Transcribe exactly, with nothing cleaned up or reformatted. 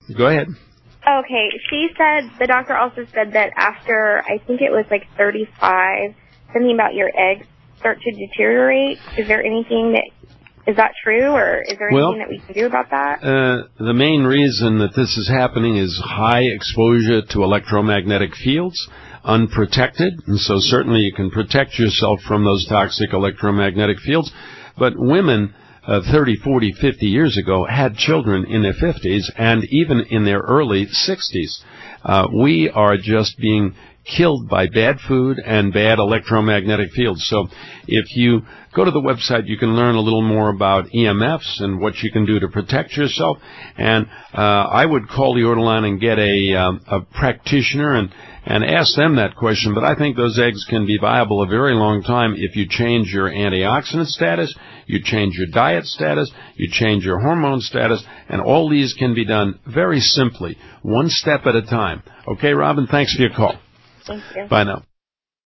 Go ahead. Okay, she said, the doctor also said that after, I think it was like thirty-five, something about your eggs start to deteriorate. Is there anything that, is that true, or is there well, anything that we can do about that? Uh, the main reason that this is happening is high exposure to electromagnetic fields, unprotected, and so certainly you can protect yourself from those toxic electromagnetic fields. But women uh, thirty, forty, fifty years ago had children in their fifties and even in their early sixties. Uh, we are just being killed by bad food and bad electromagnetic fields. So if you go to the website, you can learn a little more about E M Fs and what you can do to protect yourself. And uh, I would call the order line and get a, um, a practitioner and, and ask them that question. But I think those eggs can be viable a very long time if you change your antioxidant status, you change your diet status, you change your hormone status, and all these can be done very simply, one step at a time. Okay, Robin, thanks for your call. Thank you. Bye now.